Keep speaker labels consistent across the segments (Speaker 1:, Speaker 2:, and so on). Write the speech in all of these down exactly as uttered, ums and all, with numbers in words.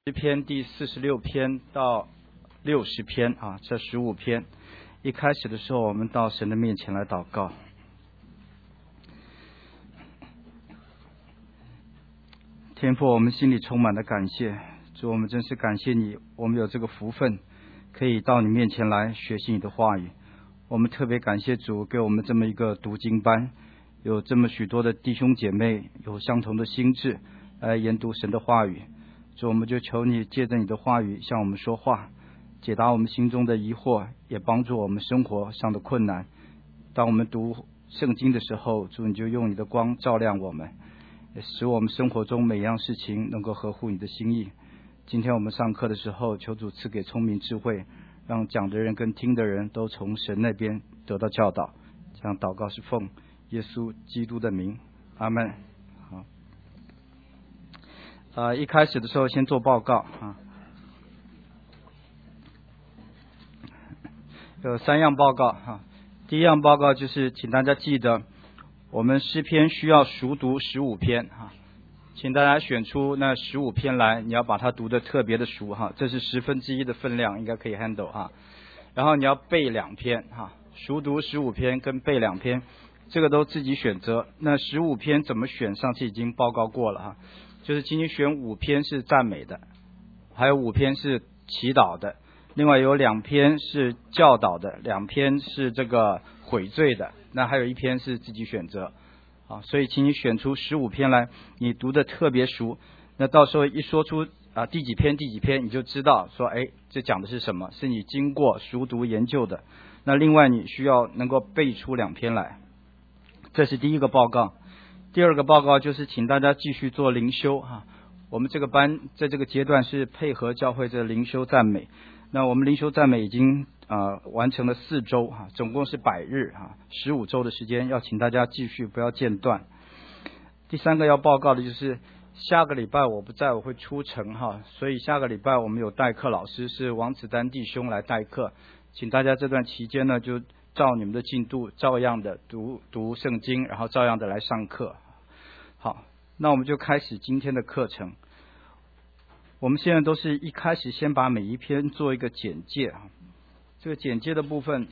Speaker 1: 诗篇第四十六篇到六十篇啊，这十五篇。一开始的时候，我们到神的面前来祷告。天父，我们心里充满了感谢，主，我们真是感谢你，我们有这个福分，可以到你面前来学习你的话语。我们特别感谢主给我们这么一个读经班，有这么许多的弟兄姐妹有相同的心志来研读神的话语。主，我们就求你借着你的话语向我们说话，解答我们心中的疑惑，也帮助我们生活上的困难。当我们读圣经的时候，主，你就用你的光照亮我们，也使我们生活中每样事情能够合乎你的心意。今天我们上课的时候，求主赐给聪明智慧，让讲的人跟听的人都从神那边得到教导。这样祷告是奉耶稣基督的名，阿们。好，呃，一开始的时候先做报告啊，有三样报告啊。第一样报告就是，请大家记得，我们诗篇需要熟读十五篇啊，请大家选出那十五篇来，你要把它读得特别的熟哈，这是十分之一的分量，应该可以 handle 哈。然后你要背两篇哈，熟读十五篇跟背两篇，这个都自己选择。那十五篇怎么选？上次已经报告过了哈，就是请你选五篇是赞美的，还有五篇是祈祷的，另外有两篇是教导的，两篇是这个悔罪的，那还有一篇是自己选择。啊，所以请你选出十五篇来，你读的特别熟，那到时候一说出啊第几篇第几篇，你就知道说，哎，这讲的是什么，是你经过熟读研究的。那另外你需要能够背出两篇来，这是第一个报告。第二个报告就是请大家继续做灵修哈、啊，我们这个班在这个阶段是配合教会这灵修赞美，那我们灵修赞美已经呃，完成了四周哈，总共是百日哈，十五周的时间，要请大家继续不要间断。第三个要报告的就是下个礼拜我不在，我会出城哈，所以下个礼拜我们有代课老师是王子丹弟兄来代课，请大家这段期间呢就照你们的进度，照样的读读圣经，然后照样的来上课。好，那我们就开始今天的课程。我们现在都是一开始先把每一篇做一个简介啊。这个简介的部分，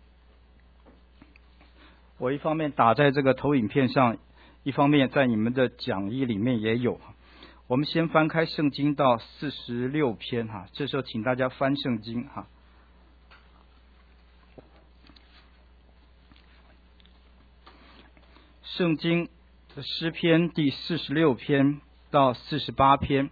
Speaker 1: 我一方面打在这个投影片上，一方面在你们的讲义里面也有。我们先翻开圣经到四十六篇哈，这时候请大家翻圣经哈。圣经的诗篇第四十六篇到四十八篇。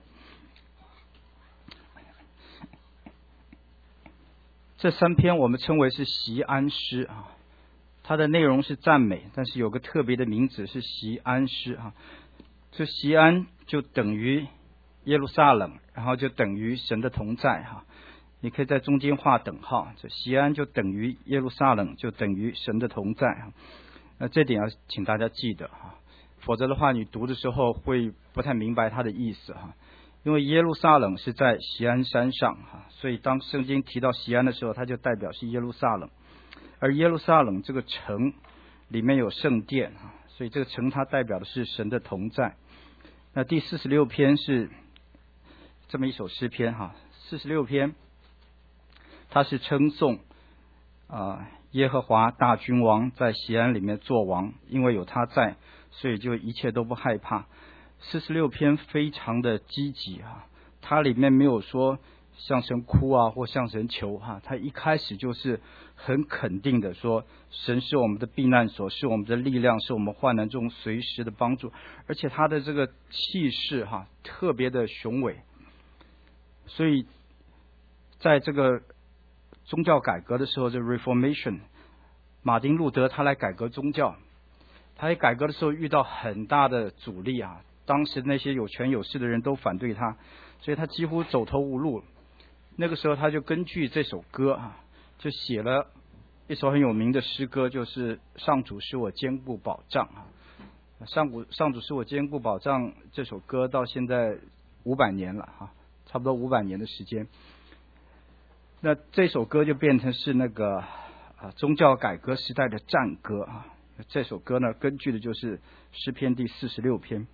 Speaker 1: 这三篇我们称为是锡安诗啊，它的内容是赞美，但是有个特别的名字是锡安诗啊。这锡安就等于耶路撒冷，然后就等于神的同在哈。你可以在中间画等号，这锡安就等于耶路撒冷，就等于神的同在啊。那这点要请大家记得哈，否则的话你读的时候会不太明白它的意思哈。因为耶路撒冷是在锡安山上哈，所以当圣经提到锡安的时候，它就代表是耶路撒冷。而耶路撒冷这个城里面有圣殿哈，所以这个城它代表的是神的同在。那第四十六篇是这么一首诗篇哈，四十六篇它是称颂啊、呃、耶和华大君王在锡安里面作王，因为有他在，所以就一切都不害怕。四十六篇非常的积极啊，它里面没有说向神哭啊或向神求哈、啊，它一开始就是很肯定的说，神是我们的避难所，是我们的力量，是我们患难中随时的帮助，而且它的这个气势哈、啊、特别的雄伟。所以在这个宗教改革的时候，这 Reformation， 马丁路德他来改革宗教，他在改革的时候遇到很大的阻力啊。当时那些有权有势的人都反对他，所以他几乎走投无路。那个时候他就根据这首歌啊，就写了一首很有名的诗歌，就是上主是我坚固保障啊。上主上主是我坚固保障这首歌到现在五百年了啊，差不多五百年的时间。那这首歌就变成是那个啊宗教改革时代的战歌啊。这首歌呢，根据的就是诗篇第四十六篇。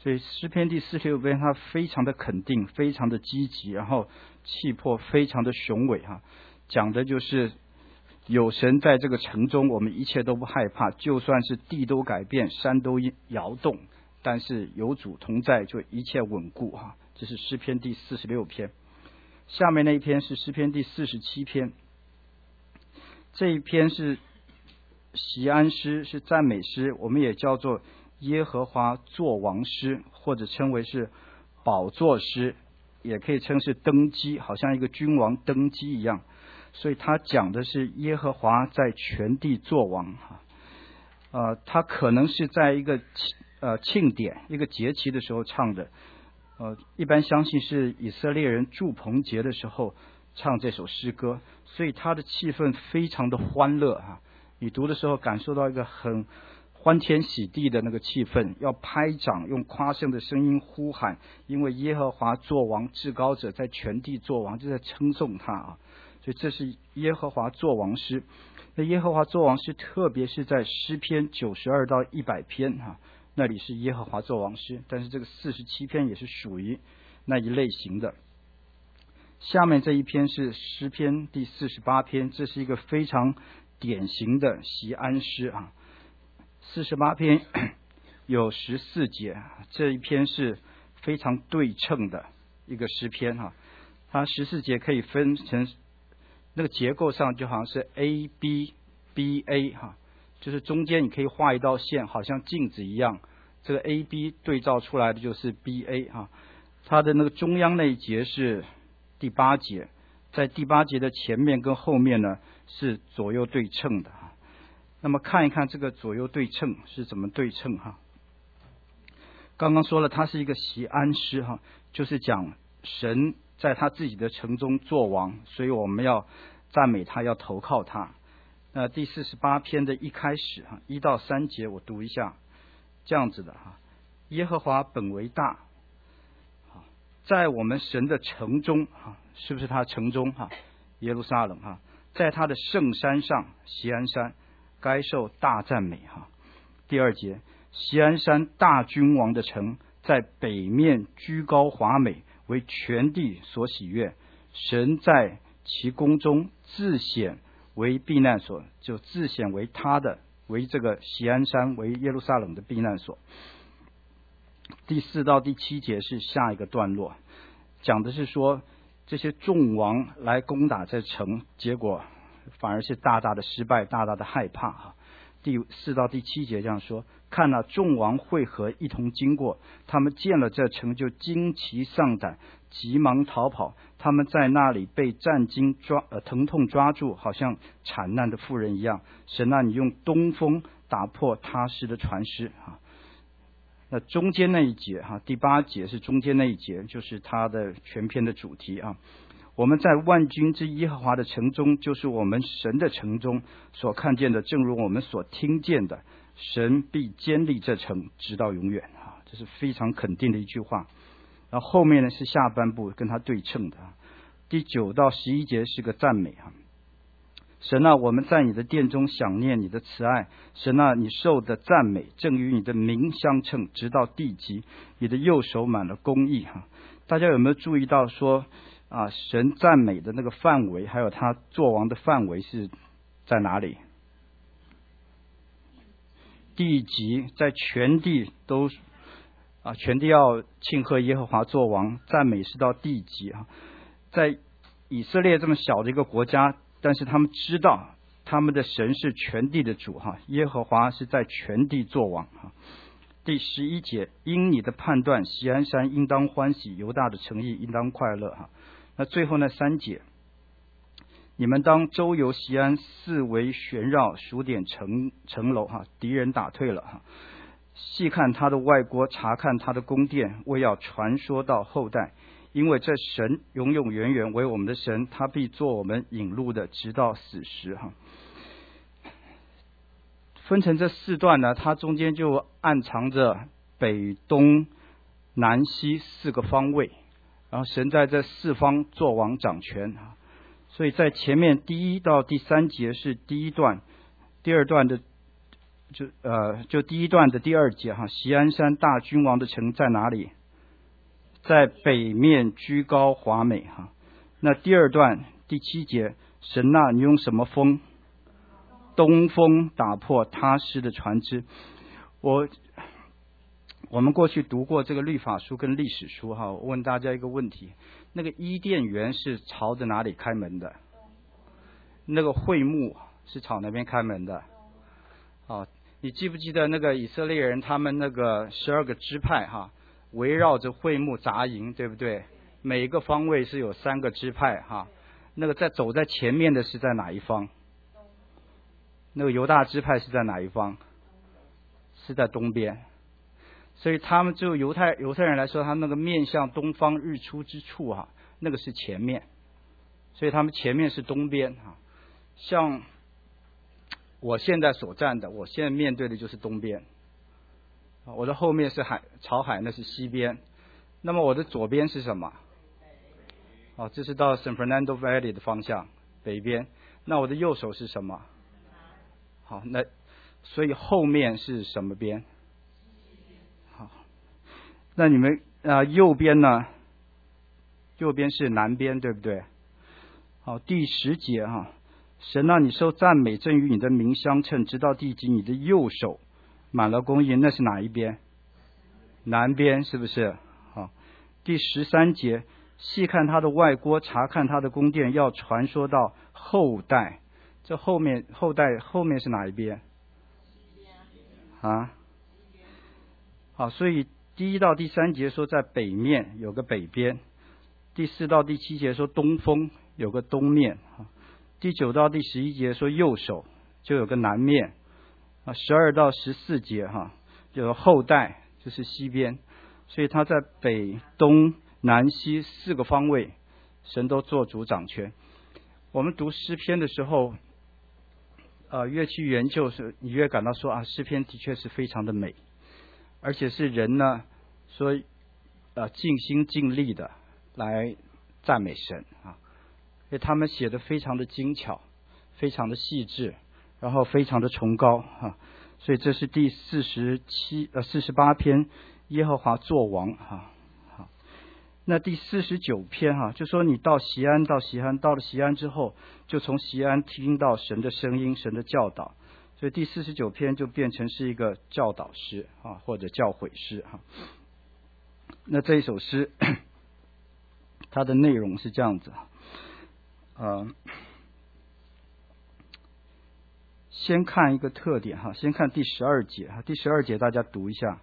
Speaker 1: 所以诗篇第四十六篇它非常的肯定，非常的积极，然后气魄非常的雄伟哈，讲的就是有神在这个城中，我们一切都不害怕，就算是地都改变，山都摇动，但是有主同在，就一切稳固哈。这是诗篇第四十六篇。下面那一篇是诗篇第四十七篇，这一篇是锡安诗，是赞美诗，我们也叫做耶和华作王诗，或者称为是宝座诗，也可以称是登基，好像一个君王登基一样。所以他讲的是耶和华在全地作王哈，呃，他可能是在一个呃庆典、一个节期的时候唱的，呃，一般相信是以色列人祝棚节的时候唱这首诗歌，所以他的气氛非常的欢乐哈。你读的时候感受到一个很欢天喜地的那个气氛，要拍掌，用夸胜的声音呼喊，因为耶和华作王，至高者在全地作王，就在称颂他啊。所以这是耶和华作王诗。那耶和华作王诗特别是在诗篇九十二到一百篇哈，那里是耶和华作王诗，但是这个四十七篇也是属于那一类型的。下面这一篇是诗篇第四十八篇，这是一个非常典型的锡安诗啊。四十八篇有十四节，这一篇是非常对称的一个诗篇哈。它十四节可以分成那个结构上就好像是 A B B A 哈，就是中间你可以画一道线，好像镜子一样，这个 A B 对照出来的就是 B A 哈。它的那个中央那一节是第八节，在第八节的前面跟后面呢是左右对称的哈。那么看一看这个左右对称是怎么对称哈。刚刚说了，它是一个锡安诗哈，就是讲神在他自己的城中作王，所以我们要赞美他，要投靠他。那第四十八篇的一开始哈，一到三节我读一下，这样子的哈。耶和华本为大，在我们神的城中哈，是不是他城中哈？耶路撒冷哈，在他的圣山上锡安山，该受大赞美哈。第二节，锡安山大君王的城，在北面居高华美，为全地所喜悦。神在其宫中自显为避难所，就自显为他的，为这个锡安山，为耶路撒冷的避难所。第四到第七节是下一个段落，讲的是说这些众王来攻打这城，结果反而是大大的失败，大大的害怕。第四到第七节这样说，看了众王会合一同经过，他们见了这城就惊奇丧胆，急忙逃跑。他们在那里被战惊抓呃疼痛抓住，好像惨难的妇人一样。神啊，你用东风打破他施的船师啊。那中间那一节哈，第八节是中间那一节，就是它的全篇的主题啊。我们在万军之耶和华的城中，就是我们神的城中所看见的，正如我们所听见的，神必坚立这城直到永远啊，这是非常肯定的一句话。然后后面呢是下半部跟它对称的，第九到十一节是个赞美啊。神啊，我们在你的殿中想念你的慈爱，神啊，你受的赞美正与你的名相称，直到地极，你的右手满了公义哈。大家有没有注意到说啊，神赞美的那个范围，还有他作王的范围是在哪里？地极，在全地都啊，全地要庆贺耶和华作王，赞美是到地极啊。在以色列这么小的一个国家，但是他们知道他们的神是全地的主哈，耶和华是在全地作王哈。第十一节，因你的判断，锡安山应当欢喜，犹大的诚意应当快乐哈。那最后那三节，你们当周游锡安，四围旋绕，数点城城楼哈，敌人打退了哈。细看他的外郭，查看他的宫殿，为要传说到后代。因为这神永永远远为我们的神，他必做我们引路的，直到死时哈。分成这四段呢，它中间就暗藏着北东南西四个方位，然后神在这四方作王掌权啊。所以在前面第一到第三节是第一段，第二段的就呃就第一段的第二节哈，锡安山大君王的城在哪里？在北面居高华美哈。那第二段第七节，神啊，你用什么风？东风打破他施的船只。我我们过去读过这个律法书跟历史书哈，我问大家一个问题：那个伊甸园是朝着哪里开门的？那个会幕是朝哪边开门的？哦，你记不记得那个以色列人他们那个十二个支派哈，围绕着会幕扎营，对不对？每一个方位是有三个支派哈。那个在走在前面的是在哪一方？那个犹大支派是在哪一方？是在东边。所以他们就犹太犹太人来说，他们那个面向东方日出之处哈，那个是前面，所以他们前面是东边哈。像我现在所站的，我现在面对的就是东边，我的后面是海朝海，那是西边。那么我的左边是什么？哦，这是到 San Fernando Valley 的方向，北边。那我的右手是什么？好，那所以后面是什么边？好，那你们啊、呃、右边呢？右边是南边，对不对？好，第十节哈，神啊，你受赞美，正与你的名相称，直到地极，你的右手满了公义，那是哪一边？南边，是不是？好，第十三节，细看他的外郭，查看他的宫殿，要传说到后代。这后面后代后面是哪一边？啊？好，所以第一到第三节说在北面有个北边，第四到第七节说东风有个东面，第九到第十一节说右手就有个南面，啊，十二到十四节哈有后代就是西边，所以他在北东南西四个方位，神都做主掌权。我们读诗篇的时候，呃，越去研究是，你越感到说啊，诗篇的确是非常的美，而且是人呢说呃尽心尽力的来赞美神啊，因为他们写的非常的精巧，非常的细致，然后非常的崇高啊，所以这是第四十七呃四十八篇耶和华作王啊。好，那第四十九篇哈、啊，就说你到锡安，到锡安，到了锡安之后，就从锡安听到神的声音，神的教导，所以第四十九篇就变成是一个教导诗啊，或者教诲诗哈、啊。那这一首诗，它的内容是这样子，呃，先看一个特点哈，先看第十二节哈，第十二节大家读一下。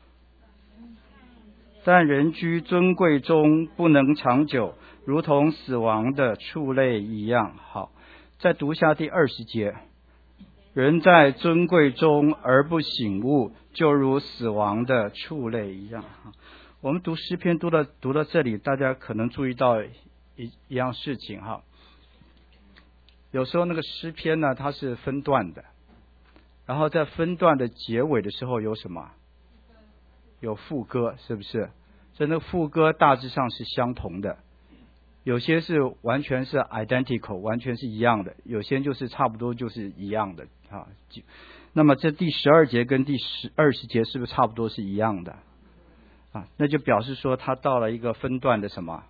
Speaker 1: 但人居尊贵中不能长久，如同死亡的畜类一样。好，再读下第二十节。人在尊贵中而不醒悟，就如死亡的畜类一样。我们读诗篇读到读到这里，大家可能注意到一一样事情哈。有时候那个诗篇呢，它是分段的，然后在分段的结尾的时候有什么？有副歌，是不是？所以那个副歌大致上是相同的，有些是完全是 identical， 完全是一样的，有些就是差不多就是一样的啊。那么这第十二节跟第十二十节是不是差不多是一样的啊？那就表示说它到了一个分段的什么？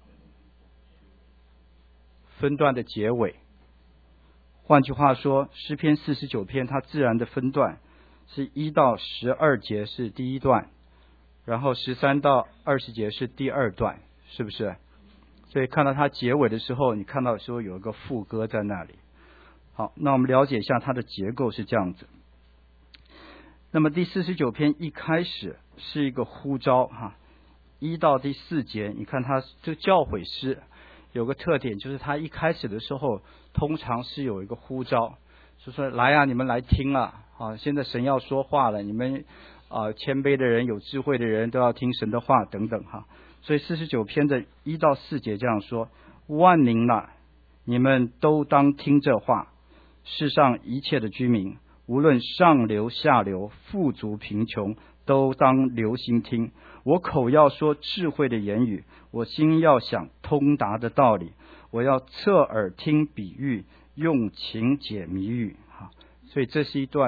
Speaker 1: 分段的结尾。换句话说，诗篇四十九篇它自然的分段是一到十二节是第一段，然后十三到二十节是第二段，是不是？所以看到它结尾的时候，你看到说有一个副歌在那里。好，那我们了解一下它的结构是这样子。那么第四十九篇一开始是一个呼召哈，一到第四节，你看它这教诲诗有个特点，就是它一开始的时候通常是有一个呼召，就说来啊，你们来听啊，啊，现在神要说话了，你们啊谦卑的人、有智慧的人都要听神的话等等哈。所以四十九篇的一到四节这样说：万民哪，你们都当听这话，世上一切的居民，无论上流下流、富足贫穷，都当留心听。我口要说智慧的言语，我心要想通达的道理，我要侧耳听比喻，用情解谜语。好，所以这是一段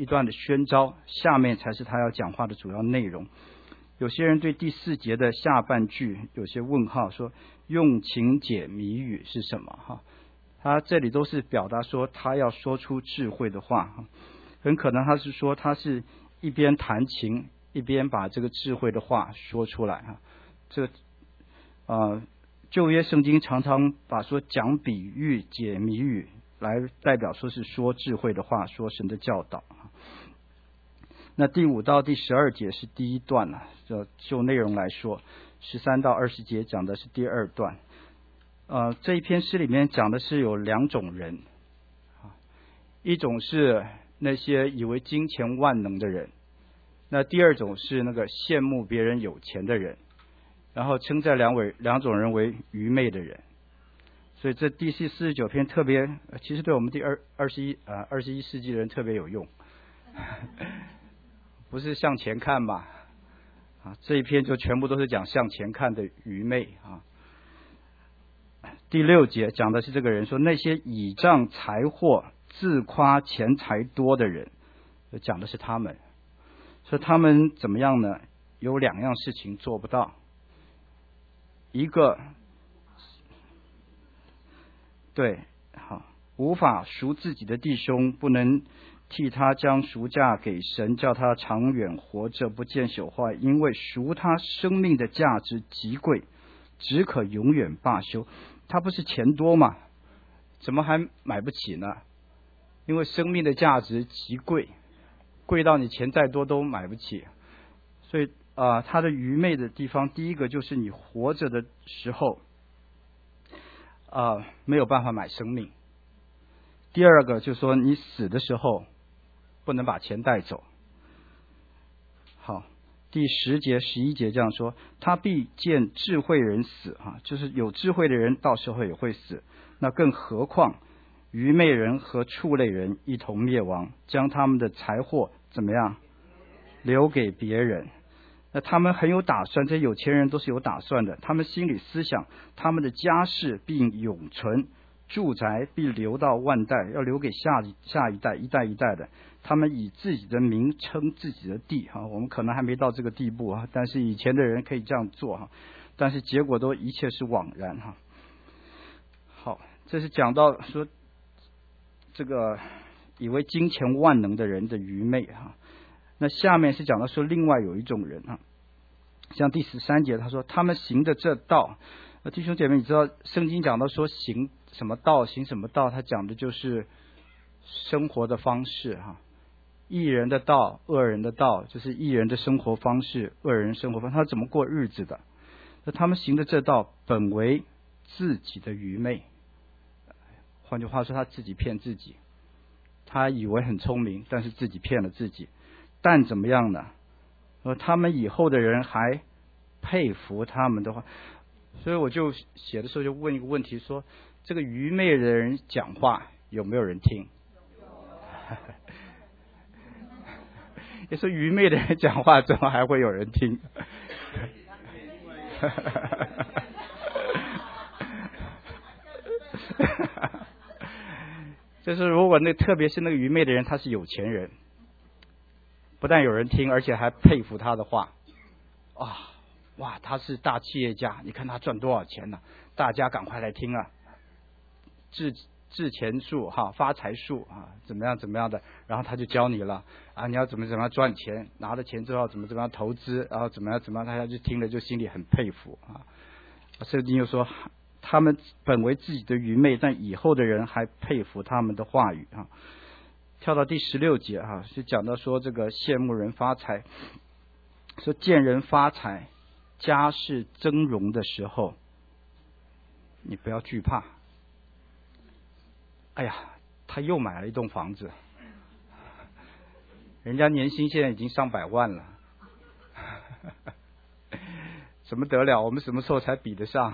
Speaker 1: 一段的宣召，下面才是他要讲话的主要内容。有些人对第四节的下半句有些问号，说用情解谜语是什么？哈，他这里都是表达说他要说出智慧的话，很可能他是说他是一边弹琴一边把这个智慧的话说出来哈。这呃旧约圣经常常把说讲比喻解谜语来代表说是说智慧的话，说神的教导。那第五到第十二节是第一段了，就就内容来说，十三到二十节讲的是第二段。呃，这一篇诗里面讲的是有两种人，一种是那些以为金钱万能的人，那第二种是那个羡慕别人有钱的人，然后称这两位两种人为愚昧的人。所以这第四十九篇特别，其实对我们第二二十一呃二十一世纪的人特别有用。不是向前看嘛？啊，这一篇就全部都是讲向前看的愚昧啊。第六节讲的是这个人说，那些倚仗财货、自夸钱财多的人，讲的是他们。说他们怎么样呢？有两样事情做不到，一个对，好，无法赎自己的弟兄，不能替他将赎价给神，叫他长远活着，不见朽坏，因为赎他生命的价值极贵，只可永远罢休。他不是钱多吗？怎么还买不起呢？因为生命的价值极贵，贵到你钱再多都买不起。所以啊、呃，他的愚昧的地方，第一个就是你活着的时候啊、呃，没有办法买生命；第二个就是说你死的时候不能把钱带走。好，第十节、十一节这样说：他必见智慧人死啊，就是有智慧的人到时候也会死。那更何况愚昧人和畜类人一同灭亡，将他们的财货怎么样留给别人？那他们很有打算，这些有钱人都是有打算的。他们心里思想，他们的家世必永存，住宅必留到万代，要留给下下一代，一代一代的。他们以自己的名称自己的地哈，我们可能还没到这个地步啊，但是以前的人可以这样做哈，但是结果都一切是枉然哈。好，这是讲到说这个以为金钱万能的人的愚昧哈。那下面是讲到说另外有一种人啊，像第十三节他说他们行的这道，弟兄姐妹，你知道圣经讲到说行什么道行什么道，他讲的就是生活的方式哈。义人的道，恶人的道，就是义人的生活方式，恶人生活方式，他怎么过日子的？那他们行的这道本为自己的愚昧，换句话说，他自己骗自己，他以为很聪明，但是自己骗了自己。但怎么样呢？而他们以后的人还佩服他们的话，所以我就写的时候就问一个问题，说这个愚昧的人讲话有没有人听？也说愚昧的人讲话怎么还会有人听？就是如果那特别是那个愚昧的人他是有钱人，不但有人听，而且还佩服他的话啊，哇，他是大企业家，你看他赚多少钱呢、啊？大家赶快来听啊！致致钱术哈，发财术啊，怎么样怎么样的，然后他就教你了啊，你要怎么怎么样赚钱，拿了钱之后怎么怎么样投资，然后怎么样怎么样，大家就听了就心里很佩服啊。圣经又说，他们本为自己的愚昧，但以后的人还佩服他们的话语啊。跳到第十六节哈，是讲到说这个羡慕人发财，说见人发财，家世增荣的时候，你不要惧怕。哎呀，他又买了一栋房子，人家年薪现在已经上百万了，怎么得了？我们什么时候才比得上？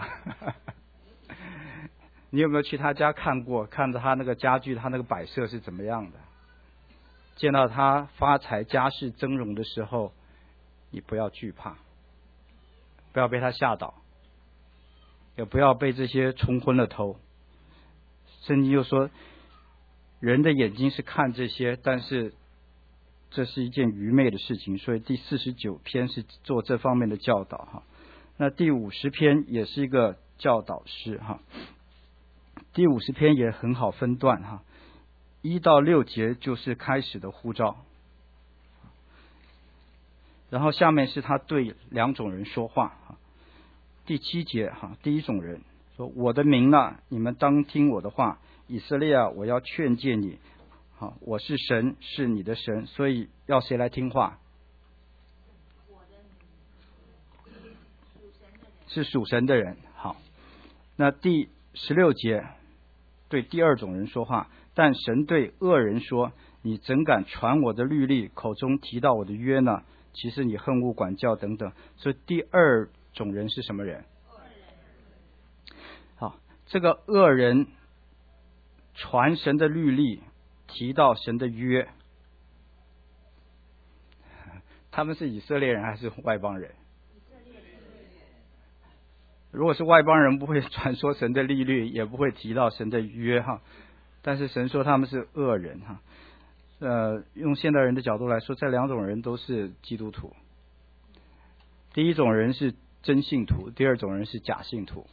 Speaker 1: 你有没有去他家看过？看着他那个家具，他那个摆设是怎么样的？见到他发财家世增荣的时候，你不要惧怕，不要被他吓倒，也不要被这些冲昏了头。圣经又说，人的眼睛是看这些，但是这是一件愚昧的事情，所以第四十九篇是做这方面的教导哈。那第五十篇也是一个教导诗哈。第五十篇也很好分段哈，一到六节就是开始的呼召，然后下面是他对两种人说话哈。第七节哈，第一种人说：“我的民啊，你们当听我的话，以色列啊，我要劝诫你，好，我是神，是你的神，所以要谁来听话？是属神的人。好，那第十六节对第二种人说话，但神对恶人说：你怎敢传我的律例，口中提到我的约呢？其实你恨恶管教等等。所以第二种人是什么人？好，这个恶人传神的律例，提到神的约，他们是以色列人还是外邦人？如果是外邦人，不会传说神的律例，也不会提到神的约哈。但是神说他们是恶人哈。呃，用现代人的角度来说，这两种人都是基督徒。第一种人是真信徒，第二种人是假信徒。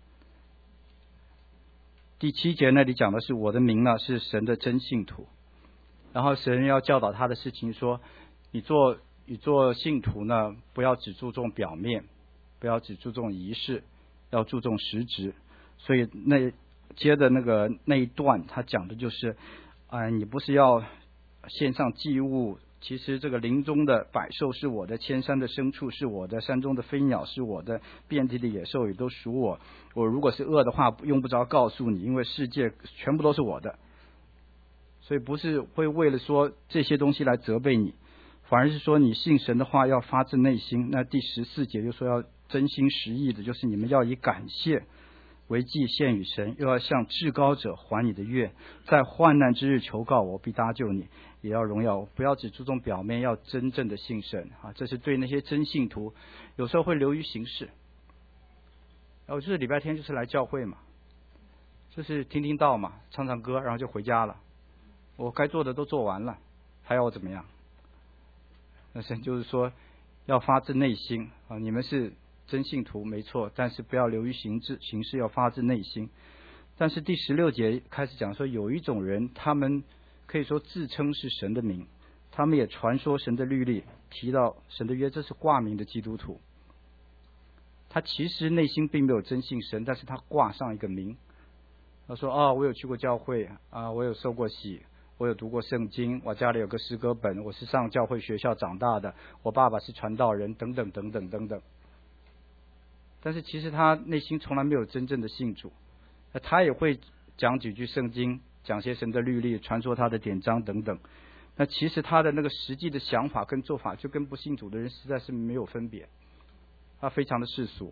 Speaker 1: 第七节那里讲的是我的名呢是神的真信徒，然后神要教导他的事情说，你做你做信徒呢，不要只注重表面，不要只注重仪式，要注重实质。所以那接的那个那一段他讲的就是啊、呃，你不是要献上祭物，其实这个林中的百兽是我的，千山的牲畜是我的，山中的飞鸟是我的，遍地的野兽也都属我。我如果是恶的话，用不着告诉你，因为世界全部都是我的。所以不是会为了说这些东西来责备你，反而是说你信神的话要发自内心。那第十四节就说要真心实意的，就是你们要以感谢为祭献与神，又要向至高者还你的愿，在患难之日求告我，必搭救你，也要荣耀我。不要只注重表面，要真正的信神啊！这是对那些真信徒，有时候会流于形式。然后就是礼拜天就是来教会嘛，就是听听道嘛，唱唱歌，然后就回家了。我该做的都做完了，还要我怎么样？那神就是说，要发自内心啊！你们是真信徒没错，但是不要流于形式，形式要发自内心。但是第十六节开始讲说，有一种人，他们可以说自称是神的名，他们也传说神的律例，提到神的约，这是挂名的基督徒。他其实内心并没有真信神，但是他挂上一个名。他说：哦，我有去过教会啊，我有受过洗，我有读过圣经，我家里有个诗歌本，我是上教会学校长大的，我爸爸是传道人，等等等等等等。但是其实他内心从来没有真正的信主，他也会讲几句圣经，讲些神的律例，传说他的典章等等。那其实他的那个实际的想法跟做法，就跟不信主的人实在是没有分别。他非常的世俗，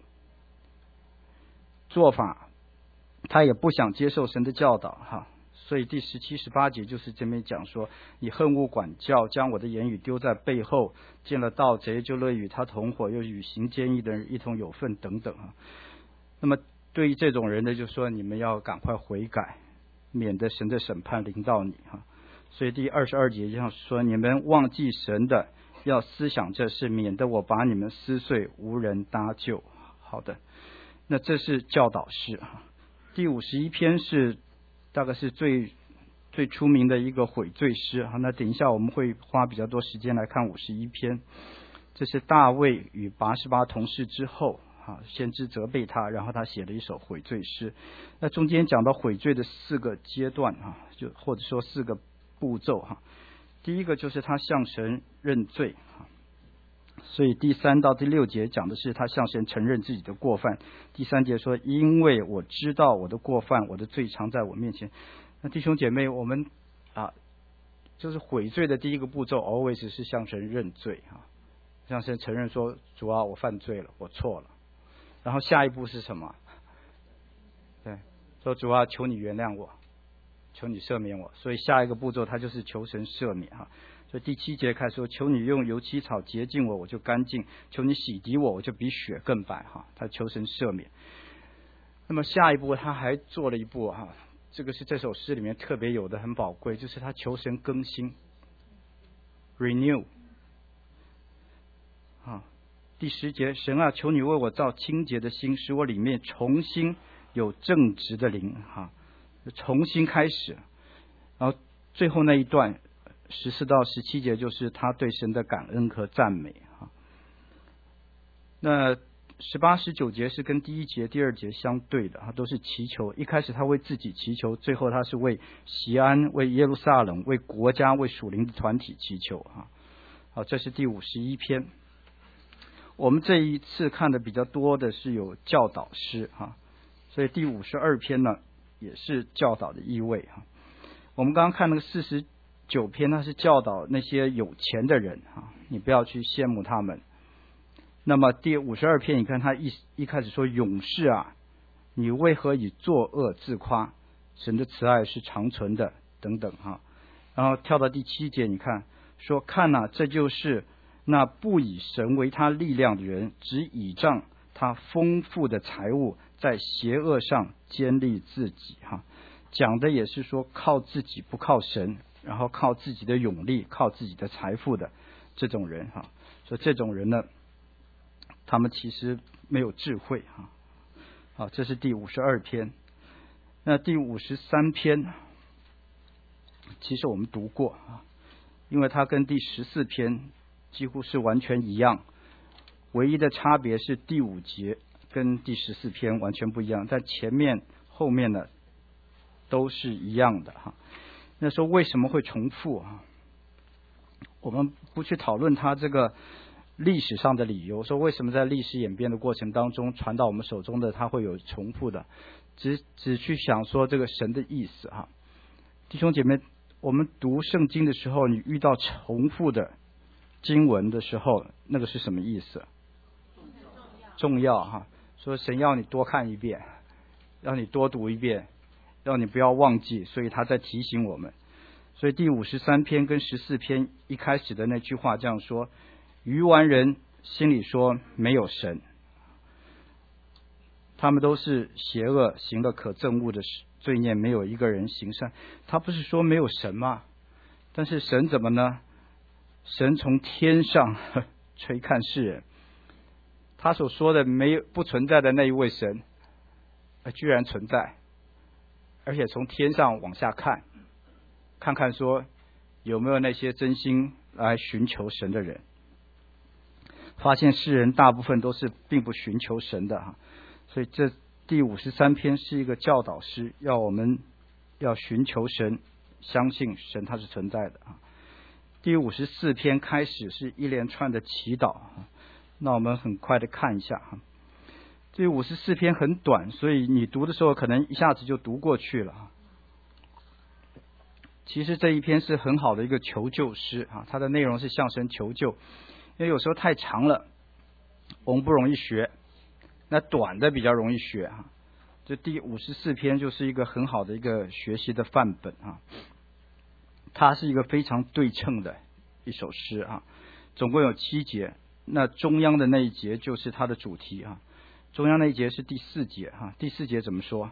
Speaker 1: 做法他也不想接受神的教导哈。所以第十七、十八节就是这边讲说，你恨恶管教，将我的言语丢在背后，见了盗贼就乐与他同伙，又与行奸淫的人一同有份等等啊。那么对于这种人呢，就说你们要赶快悔改，免得神的审判临到你哈。所以第二十二节就说，你们忘记神的，要思想这事，免得我把你们撕碎，无人搭救。好的，那这是教导诗哈。第五十一篇是大概是最最出名的一个悔罪诗啊。那等一下我们会花比较多时间来看五十一篇。这是大卫与拔示巴同事之后啊，先知责备他，然后他写了一首悔罪诗。那中间讲到悔罪的四个阶段啊，就或者说四个步骤哈。第一个就是他向神认罪啊，所以第三到第六节讲的是他向神承认自己的过犯。第三节说，因为我知道我的过犯，我的罪常在我面前。那弟兄姐妹，我们啊，就是悔罪的第一个步骤 always 是向神认罪啊，向神承认说，主啊，我犯罪了，我错了。然后下一步是什么？对，说主啊，求你原谅我，求你赦免我。所以下一个步骤他就是求神赦免哈。所以第七节开始说，求你用油漆草洁净我，我就干净；求你洗涤我，我就比雪更白哈。他求神赦免。那么下一步他还做了一步哈，这个是这首诗里面特别有的很宝贵，就是他求神更新。 renew。好，第十节，神啊，求你为我造清洁的心，使我里面重新有正直的灵。哈，重新开始。然后最后那一段十四到十七节就是他对神的感恩和赞美。哈，那十八、十九节是跟第一节、第二节相对的，都是祈求。一开始他为自己祈求，最后他是为锡安、为耶路撒冷、为国家、为属灵的团体祈求。哈，好，这是第五十一篇。我们这一次看的比较多的是有教导诗。哈，所以第五十二篇呢也是教导的意味。哈，我们刚刚看那个四十九篇，它是教导那些有钱的人。哈，你不要去羡慕他们。那么第五十二篇，你看他一一开始说，勇士啊，你为何以作恶自夸？神的慈爱是长存的，等等哈。然后跳到第七节，你看说，看啊，这就是那不以神为他力量的人，只倚仗他丰富的财物，在邪恶上坚立自己。哈，讲的也是说靠自己不靠神，然后靠自己的勇力，靠自己的财富的这种人。哈，所以这种人呢，他们其实没有智慧。哈，好，这是第五十二篇。那第五十三篇其实我们读过啊，因为它跟第十四篇几乎是完全一样，唯一的差别是第五节跟第十四篇完全不一样，但前面后面呢都是一样的。哈，那说为什么会重复啊？我们不去讨论它这个历史上的理由，说为什么在历史演变的过程当中传到我们手中的它会有重复的，只只去想说这个神的意思。哈，弟兄姐妹，我们读圣经的时候，你遇到重复的经文的时候，那个是什么意思？重要。哈，说神要你多看一遍，让你多读一遍，让你不要忘记，所以他在提醒我们。所以第五十三篇跟十四篇一开始的那句话这样说，愚顽人心里说没有神，他们都是邪恶，行了可憎恶的罪孽，没有一个人行善。他不是说没有神吗？但是神怎么呢？神从天上垂看世人，他所说的没有不存在的那一位神居然存在，而且从天上往下看，看看说有没有那些真心来寻求神的人。发现世人大部分都是并不寻求神的。所以这第五十三篇是一个教导诗，要我们要寻求神，相信神他是存在的。第五十四篇开始是一连串的祈祷，那我们很快的看一下。这五十四篇很短，所以你读的时候可能一下子就读过去了。其实这一篇是很好的一个求救诗，它的内容是向神求救，因为有时候太长了我们不容易学，那短的比较容易学。这第五十四篇就是一个很好的一个学习的范本啊，它是一个非常对称的一首诗啊，总共有七节，那中央的那一节就是它的主题啊，中央那一节是第四节啊，第四节怎么说？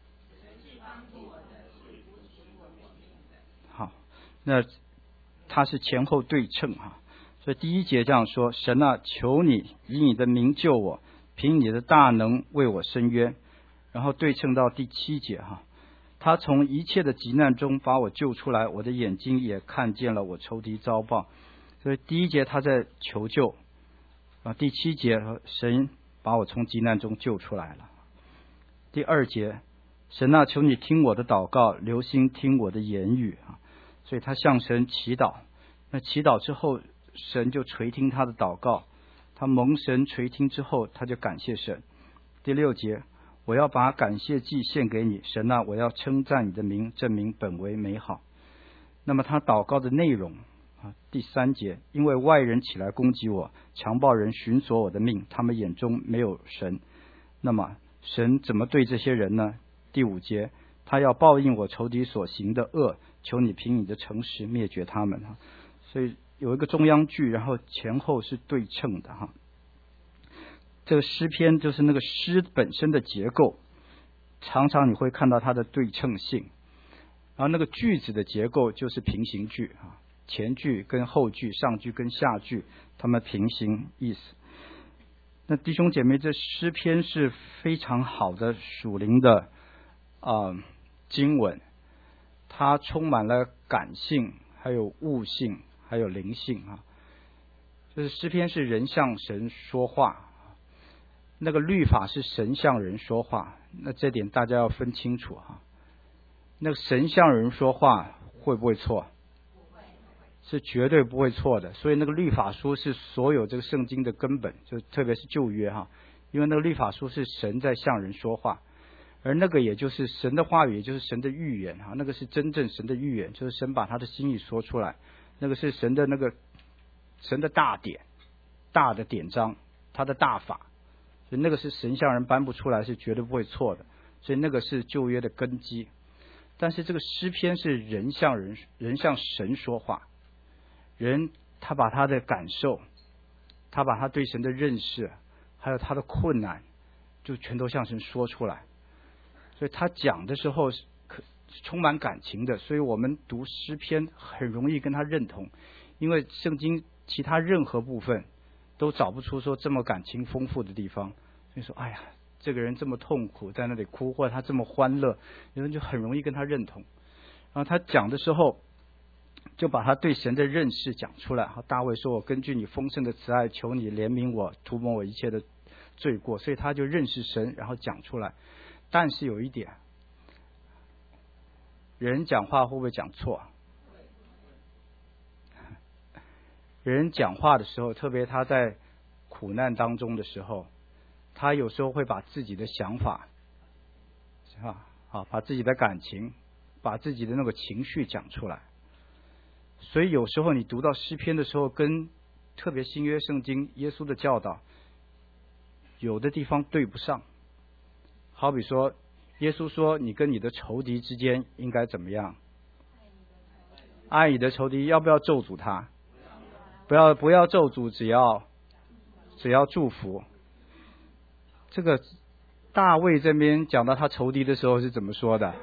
Speaker 1: 好，那它是前后对称啊，所以第一节这样说：神啊，求你以你的名救我，凭你的大能为我伸冤。然后对称到第七节哈，他从一切的急难中把我救出来，我的眼睛也看见了我仇敌遭报。所以第一节他在求救啊，第七节神把我从急难中救出来了。第二节，神啊，求你听我的祷告，留心听我的言语啊。所以他向神祈祷，那祈祷之后神就垂听他的祷告，他蒙神垂听之后他就感谢神。第六节，我要把感谢祭献给你，神啊，我要称赞你的名，证明本为美好。那么他祷告的内容啊，第三节，因为外人起来攻击我，强暴人寻索我的命，他们眼中没有神。那么神怎么对这些人呢？第五节，他要报应我仇敌所行的恶，求你凭你的诚实灭绝他们。所以有一个中央句，然后前后是对称的哈。这个诗篇就是那个诗本身的结构，常常你会看到它的对称性，然后那个句子的结构就是平行句啊， 前句跟后句，上句跟下句，它们平行意思。那弟兄姐妹，这诗篇是非常好的属灵的啊、呃、经文，它充满了感性，还有悟性，还有灵性啊。就是诗篇是人向神说话，那个律法是神向人说话，那这点大家要分清楚哈。那个神向人说话会不会错？是绝对不会错的。所以那个律法书是所有这个圣经的根本，就特别是旧约哈，因为那个律法书是神在向人说话，而那个也就是神的话语，也就是神的预言哈，那个是真正神的预言，就是神把他的心意说出来，那个是神的那个神的大典，大的典章，他的大法，所以那个是神向人颁布出来，是绝对不会错的。所以那个是旧约的根基。但是这个诗篇是人向人人向神说话，人他把他的感受，他把他对神的认识，还有他的困难，就全都向神说出来。所以他讲的时候是充满感情的，所以我们读诗篇很容易跟他认同，因为圣经其他任何部分都找不出说这么感情丰富的地方。所以说，哎呀，这个人这么痛苦，在那里哭，或者他这么欢乐，人就很容易跟他认同。然后他讲的时候，就把他对神的认识讲出来。大卫说：“我根据你丰盛的慈爱，求你怜悯我，涂抹我一切的罪过。”所以他就认识神，然后讲出来。但是有一点，人讲话会不会讲错？人讲话的时候，特别他在苦难当中的时候，他有时候会把自己的想法啊，啊，把自己的感情，把自己的那个情绪讲出来。所以有时候你读到诗篇的时候，跟特别新约圣经耶稣的教导有的地方对不上。好比说，耶稣说你跟你的仇敌之间应该怎么样？爱你的仇敌，要不要咒诅他？不要不要咒诅，只要只要祝福。这个大卫这边讲到他仇敌的时候是怎么说的？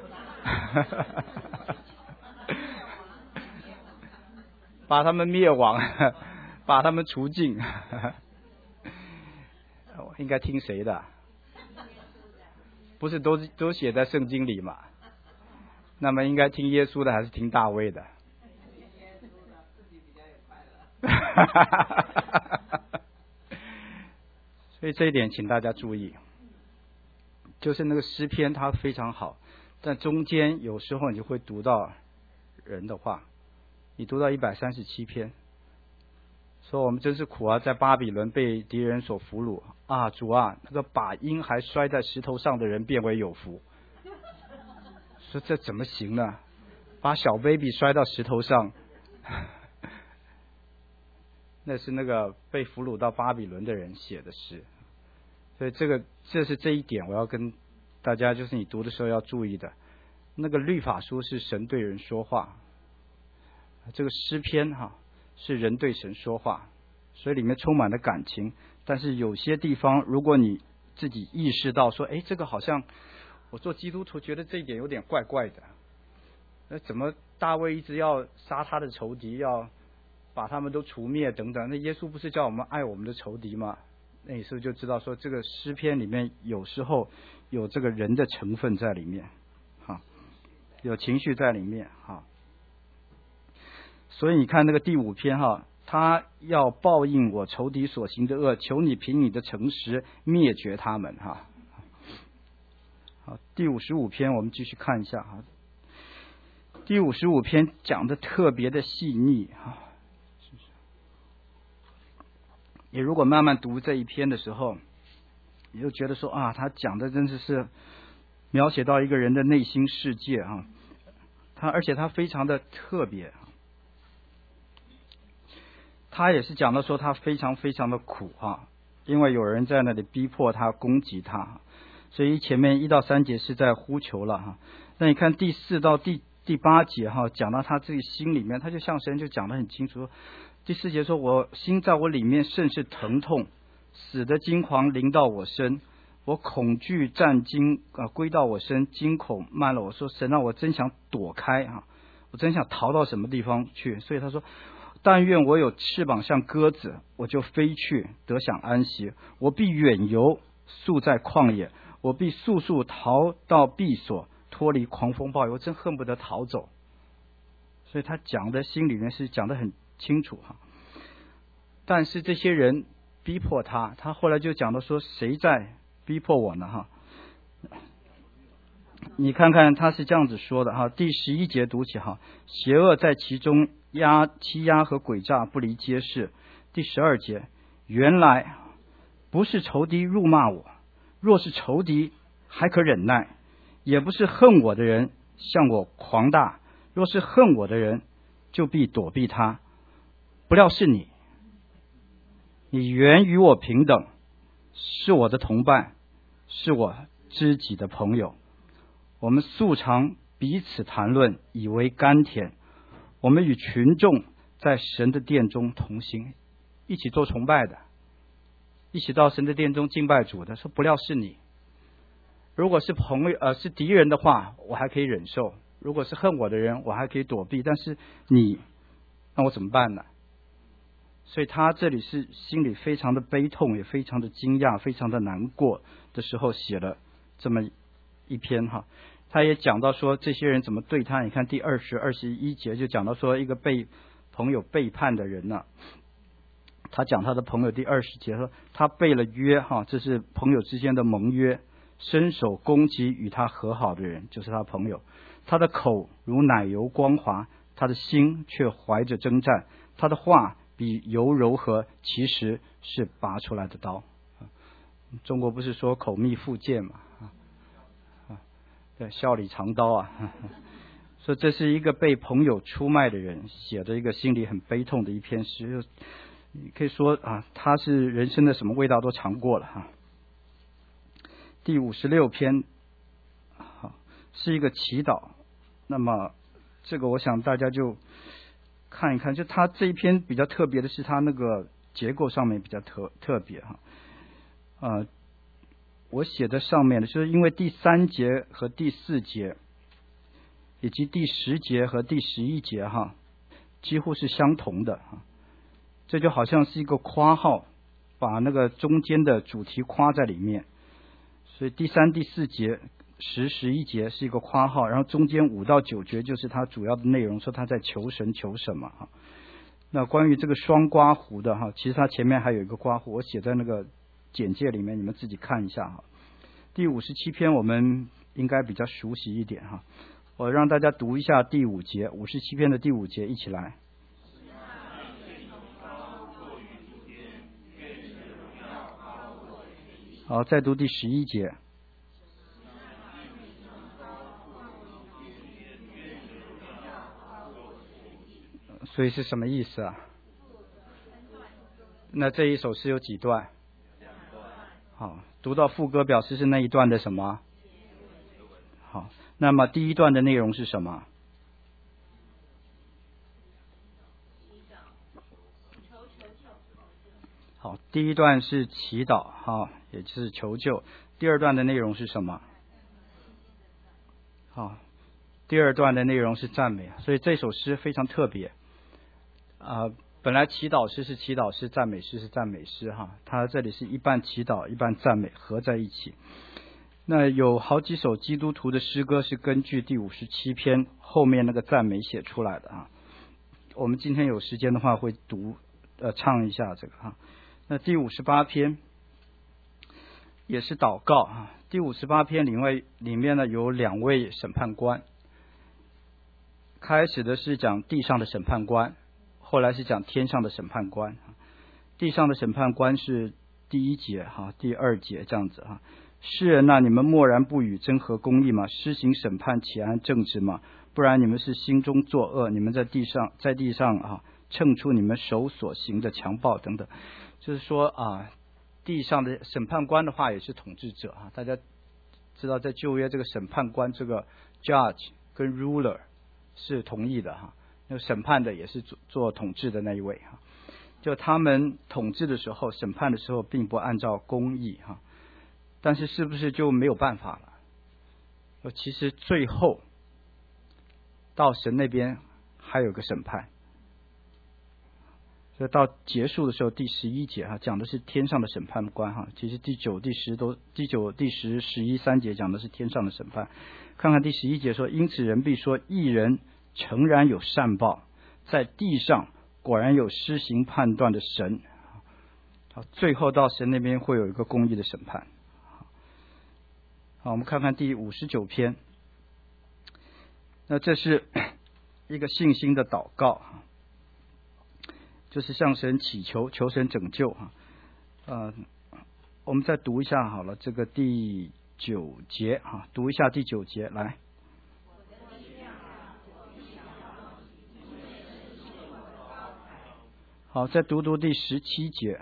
Speaker 1: 把他们灭亡，把他们除尽。应该听谁的？不是都都写在圣经里嘛？那么应该听耶稣的还是听大卫的？所以这一点请大家注意，就是那个诗篇它非常好，但中间有时候你就会读到人的话。你读到一百三十七篇，说我们真是苦啊，在巴比伦被敌人所俘虏啊，主啊，那个把婴孩摔在石头上的人变为有福。说这怎么行呢？把小 baby 摔到石头上，那是那个被俘虏到巴比伦的人写的诗。所以这个这是这一点我要跟大家，就是你读的时候要注意的。那个律法书是神对人说话，这个诗篇哈是人对神说话，所以里面充满了感情。但是有些地方，如果你自己意识到说，哎，这个好像我做基督徒觉得这一点有点怪怪的，那怎么大卫一直要杀他的仇敌，要把他们都除灭等等？那耶稣不是叫我们爱我们的仇敌吗？那你是不是就知道说，这个诗篇里面有时候有这个人的成分在里面，哈，有情绪在里面，哈。所以你看那个第五篇哈，他要报应我仇敌所行的恶，求你凭你的诚实灭绝他们哈。好，第五十五篇我们继续看一下哈。第五十五篇讲的特别的细腻哈。你如果慢慢读这一篇的时候，你就觉得说啊，他讲的真的是描写到一个人的内心世界啊，他而且他非常的特别。他也是讲到说他非常非常的苦哈，因为有人在那里逼迫他，攻击他，所以前面一到三节是在呼求了哈。那你看第四到第第八节哈，讲到他自己心里面，他就向神就讲得很清楚。第四节说，我心在我里面甚是疼痛，死的惊惶临到我身，我恐惧战惊啊归到我身，惊恐慢了我，说神让我真想躲开啊， 我真想逃到什么地方去。所以他说，但愿我有翅膀像鸽子，我就飞去，得享安息。我必远游，宿在旷野，我必速速逃到避所，脱离狂风暴雨。我真恨不得逃走。所以他讲的心里面是讲得很清楚哈。但是这些人逼迫他，他后来就讲到说，谁在逼迫我呢哈？你看看他是这样子说的哈，第十一节读起哈，邪恶在其中压欺压和诡诈不离皆是。第十二节，原来不是仇敌辱骂我，若是仇敌还可忍耐，也不是恨我的人向我狂大，若是恨我的人就必躲避他。不料是你，你原与我平等，是我的同伴，是我知己的朋友。我们素常彼此谈论，以为甘甜。我们与群众在神的殿中同行，一起做崇拜的，一起到神的殿中敬拜主的。说不料是你，如果是朋友呃是敌人的话，我还可以忍受；如果是恨我的人，我还可以躲避。但是你，那我怎么办呢？所以他这里是心里非常的悲痛，也非常的惊讶，非常的难过的时候写了这么一篇哈。他也讲到说这些人怎么对他，你看第二十二十一节就讲到说一个被朋友背叛的人呢、啊，他讲他的朋友第二十节说他背了约哈，这是朋友之间的盟约，伸手攻击与他和好的人，就是他朋友。他的口如奶油光滑，他的心却怀着征战，他的话比油柔和，其实是拔出来的刀。中国不是说口蜜腹剑嘛？对，笑里藏刀啊！所以这是一个被朋友出卖的人写的一个心里很悲痛的一篇诗，可以说啊，他是人生的什么味道都尝过了哈。第五十六篇，好，是一个祈祷。那么这个我想大家就看一看，就他这一篇比较特别的是他那个结构上面比较特特别哈，呃。我写在上面的就是因为第三节和第四节以及第十节和第十一节哈，几乎是相同的，这就好像是一个括号，把那个中间的主题括在里面。所以第三、第四节、十、十一节是一个括号，然后中间五到九节就是它主要的内容，说他在求神求什么哈。那关于这个双刮胡的哈，其实它前面还有一个刮胡，我写在那个简介里面，你们自己看一下哈。第五十七篇我们应该比较熟悉一点哈，我让大家读一下第五节，五十七篇的第五节，一起来。好，再读第十一节。所以是什么意思啊？那这一首诗有几段？好，读到副歌表示是那一段的什么？好，那么第一段的内容是什么？好，第一段是祈祷，好，也就是求救。第二段的内容是什么？好，第二段的内容是赞美。所以这首诗非常特别啊、呃。本来祈祷诗是祈祷诗，赞美诗是赞美诗哈，它这里是一半祈祷一半赞美合在一起。那有好几首基督徒的诗歌是根据第五十七篇后面那个赞美写出来的啊。我们今天有时间的话会读呃唱一下这个哈。那第五十八篇也是祷告啊。第五十八篇里面里面呢有两位审判官，开始的是讲地上的审判官，后来是讲天上的审判官。地上的审判官是第一节哈，第二节这样子哈。世人呐、啊，你们默然不语，真合公义吗？施行审判，岂按正直吗？不然你们是心中作恶，你们在地上在地上啊，称出你们手所行的强暴等等。就是说啊，地上的审判官的话也是统治者啊。大家知道，在旧约这个审判官这个 judge 跟 ruler 是同义的哈。那审判的也是做做统治的那一位哈，就他们统治的时候，审判的时候并不按照公义哈，但是是不是就没有办法了？其实最后到神那边还有个审判。所以到结束的时候，第十一节哈讲的是天上的审判官哈，其实第九、第十都第九、第十、十一三节讲的是天上的审判。看看第十一节说，因此人必说，义人诚然有善报，在地上果然有施行判断的神。好，最后到神那边会有一个公义的审判。好，我们看看第五十九篇。那这是一个信心的祷告，就是向神祈求，求神拯救啊。呃，我们再读一下好了，这个第九节啊，读一下第九节来。好，再读读第十七节。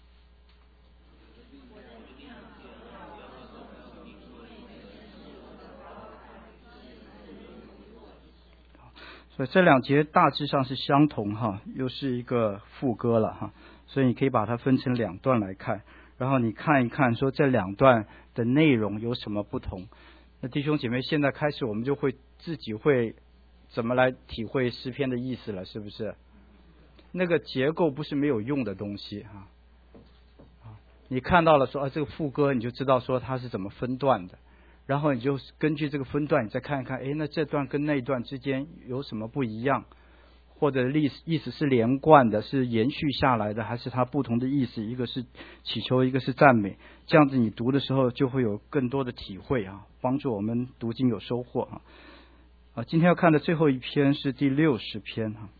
Speaker 1: 所以这两节大致上是相同哈，又是一个副歌了哈，所以你可以把它分成两段来看，然后你看一看说这两段的内容有什么不同。那弟兄姐妹，现在开始我们就会自己会怎么来体会诗篇的意思了，是不是？那个结构不是没有用的东西哈。你看到了说啊这个副歌，你就知道说它是怎么分段的。然后你就根据这个分段，你再看一看，哎，那这段跟那一段之间有什么不一样？或者意思意思是连贯的，是延续下来的，还是它不同的意思？一个是祈求，一个是赞美。这样子你读的时候就会有更多的体会啊，帮助我们读经有收获啊。啊，今天要看的最后一篇是第六十篇啊。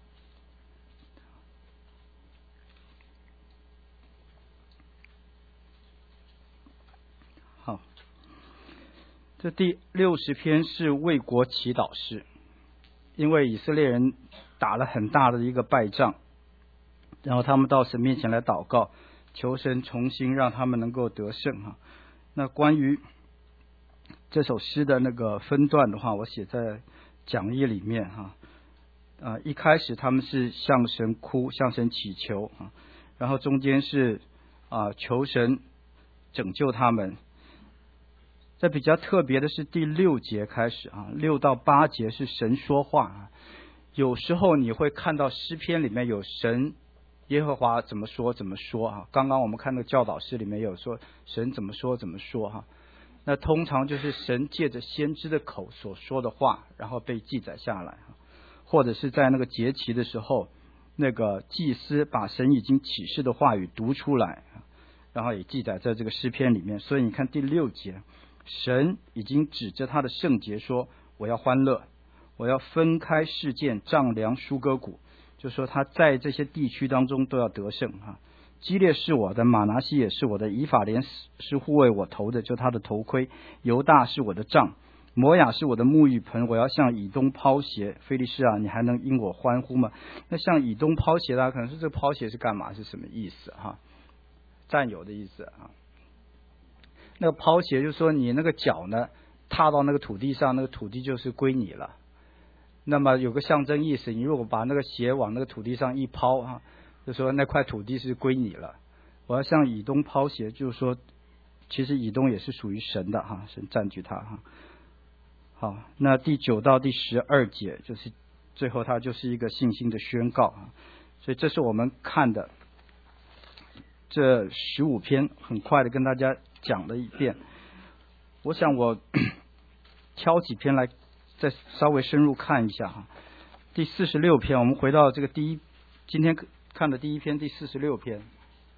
Speaker 1: 好。这第六十篇是为国祈祷诗，因为以色列人打了很大的一个败仗，然后他们到神面前来祷告，求神重新让他们能够得胜哈。那关于这首诗的那个分段的话，我写在讲义里面哈。啊，一开始他们是向神哭，向神祈求啊，然后中间是啊求神拯救他们。这比较特别的是第六节开始啊，六到八节是神说话啊。有时候你会看到诗篇里面有神耶和华怎么说怎么说啊。刚刚我们看到教导诗里面有说神怎么说怎么说哈。那通常就是神借着先知的口所说的话，然后被记载下来，或者是在那个节期的时候，那个祭司把神已经启示的话语读出来，然后也记载在这个诗篇里面。所以你看第六节，神已经指着他的圣洁说，我要欢乐，我要分开事件丈量疏割谷，就说他在这些地区当中都要得胜哈。基列是我的，马拿西也是我的，以法莲是护卫我头的，就他的头盔，犹大是我的杖，摩亚是我的沐浴盆，我要向以东抛鞋。非利士啊，你还能因我欢呼吗？那向以东抛鞋，大家可能说这个抛鞋是干嘛，是什么意思哈？占有的意思啊。那个抛鞋就是说你那个脚呢踏到那个土地上，那个土地就是归你了。那么有个象征意思，你如果把那个鞋往那个土地上一抛啊，就说那块土地是归你了。我要向以东抛鞋，就是说其实以东也是属于神的哈，神占据它哈。好，那第九到第十二节就是最后它就是一个信心的宣告啊。所以这是我们看的这十五篇，很快的跟大家讲了一遍。我想我挑几篇来再稍微深入看一下哈。第四十六篇，我们回到这个第一今天看的第一篇，第四十六篇。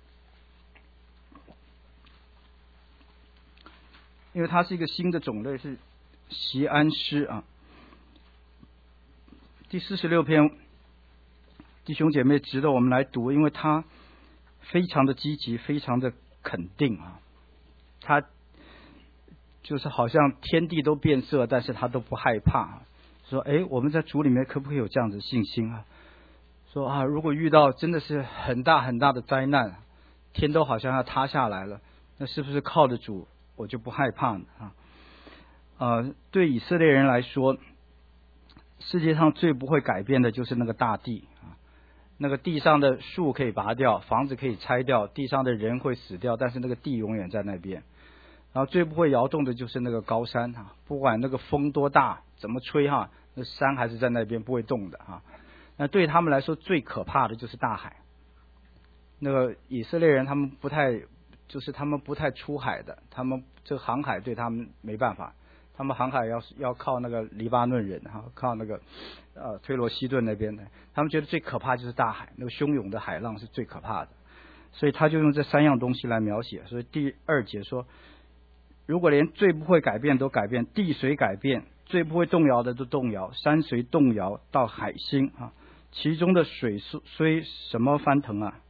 Speaker 1: 因为它是一个新的种类，是锡安诗啊。第四十六篇，弟兄姐妹值得我们来读，因为它非常的积极，非常的肯定啊。它就是好像天地都变色，但是他都不害怕。说，哎，我们在主里面可不可以有这样子的信心啊？说啊，如果遇到真的是很大很大的灾难，天都好像要塌下来了，那是不是靠着主我就不害怕呢？啊，呃，对以色列人来说，世界上最不会改变的就是那个大地啊。那个地上的树可以拔掉，房子可以拆掉，地上的人会死掉，但是那个地永远在那边。然后最不会摇动的就是那个高山啊，不管那个风多大，怎么吹哈， 那山还是在那边不会动的啊。那对他们来说最可怕的就是大海。那个以色列人他们不太，就是他们不太出海的，他们这个航海对他们没办法，他们航海要要靠那个黎巴嫩人哈，靠那个呃推罗西顿那边的，他们觉得最可怕就是大海，那个汹涌的海浪是最可怕的，所以他就用这三样东西来描写。所以第二节说，如果连最不会改变都改变，地水改变，最不会动摇的都动摇，山随动摇到海心啊，其中的水虽什么翻腾啊？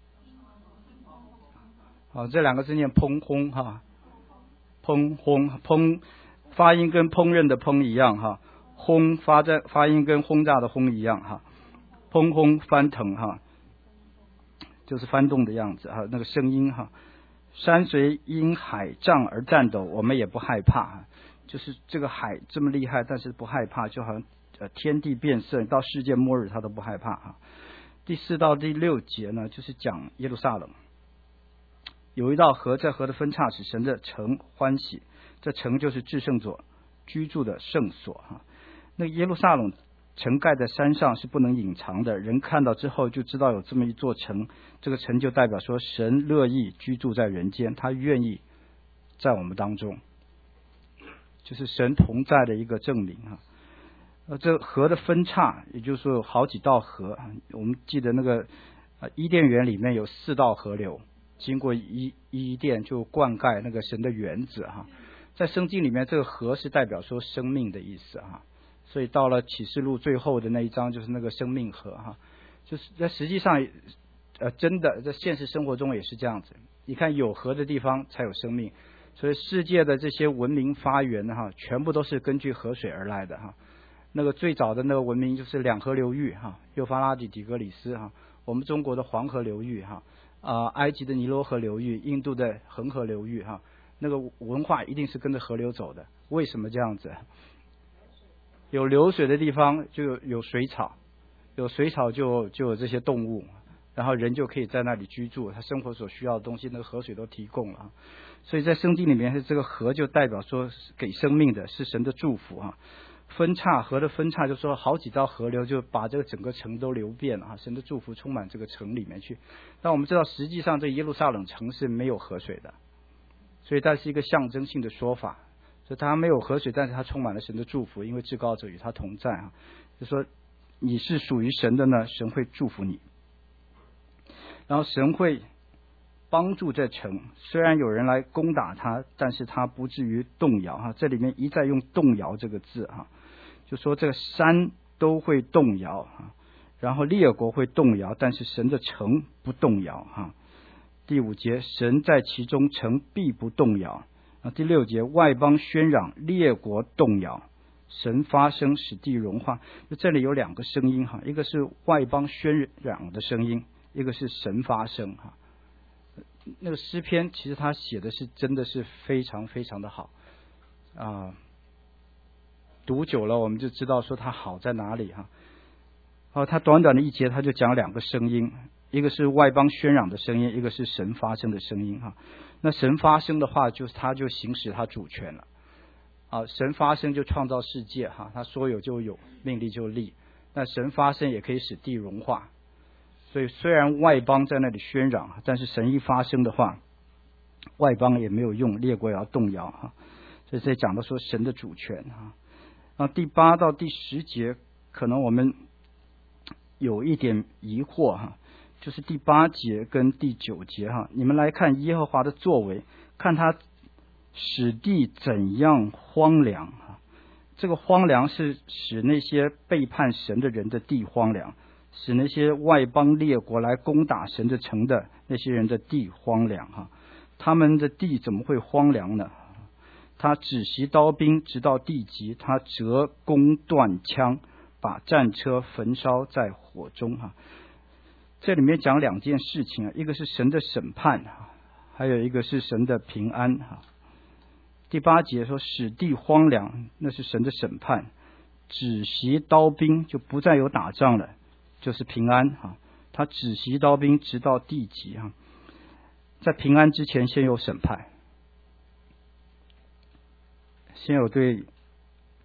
Speaker 1: 好，这两个字念烹轰哈，烹轰烹发音跟烹饪的烹一样哈，轰发在发音跟轰炸的轰一样哈，烹轰翻腾哈，就是翻动的样子哈，那个声音哈。山随因海涨而颤抖，我们也不害怕，就是这个海这么厉害，但是不害怕，就好像呃天地变色，到世界末日他都不害怕哈。第四到第六节呢，就是讲耶路撒冷。有一道河，在河的分叉使神的城欢喜，这城就是至圣所居住的圣所哈。那个耶路撒冷城盖在山上是不能隐藏的，人看到之后就知道有这么一座城，这个城就代表说神乐意居住在人间，他愿意在我们当中，就是神同在的一个证明啊。呃，这河的分叉，也就是说有好几道河，我们记得那个呃伊甸园里面有四道河流。经过伊伊甸就灌溉那个神的园子哈，在圣经里面这个河是代表说生命的意思哈，所以到了启示录最后的那一章就是那个生命河哈，就是在实际上呃真的在现实生活中也是这样子，你看有河的地方才有生命，所以世界的这些文明发源哈，全部都是根据河水而来的哈。那个最早的那个文明就是两河流域哈，幼发拉底、底格里斯哈，我们中国的黄河流域哈。啊、呃，埃及的尼罗河流域，印度的恒河流域，哈，那个文化一定是跟着河流走的。为什么这样子？有流水的地方就有有水草，有水草就就有这些动物，然后人就可以在那里居住，他生活所需要的东西，那个河水都提供了。所以在圣经里面，是这个河就代表说给生命的，是神的祝福啊。分叉河的分叉，就说好几道河流就把这个整个城都流遍了啊，神的祝福充满这个城里面去。但我们知道，实际上这耶路撒冷城是没有河水的，所以它是一个象征性的说法，所以它没有河水，但是它充满了神的祝福，因为至高者与他同在啊。就说你是属于神的呢，神会祝福你，然后神会帮助这城，虽然有人来攻打他，但是他不至于动摇哈。这里面一再用动摇这个字哈。就说这个山都会动摇啊，然后列国会动摇，但是神的城不动摇哈。第五节，神在其中，城必不动摇啊。第六节，外邦喧嚷，列国动摇，神发声使地融化。就这里有两个声音哈，一个是外邦喧嚷的声音，一个是神发声哈。那个诗篇其实他写的是真的是非常非常的好啊。读久了我们就知道说它好在哪里哈。哦，他短短的一节他就讲两个声音，一个是外邦喧嚷的声音，一个是神发声的声音哈。那神发声的话，就是他就行使他主权了啊。神发声就创造世界哈，他说有就有，命立就立。那神发声也可以使地融化，所以虽然外邦在那里喧嚷，但是神一发声的话，外邦也没有用，列国也要动摇哈。所以这讲到说神的主权哈。那第八到第十节，可能我们有一点疑惑哈，就是第八节跟第九节哈，你们来看耶和华的作为，看他使地怎样荒凉哈。这个荒凉是使那些背叛神的人的地荒凉，使那些外邦列国来攻打神的城的那些人的地荒凉哈。他们的地怎么会荒凉呢？他止息刀兵直到地极，他折弓断枪，把战车焚烧在火中哈。这里面讲两件事情啊，一个是神的审判，还有一个是神的平安哈。第八节说使地荒凉，那是神的审判；止息刀兵就不再有打仗了，就是平安哈。他止息刀兵直到地极哈，在平安之前先有审判。先有对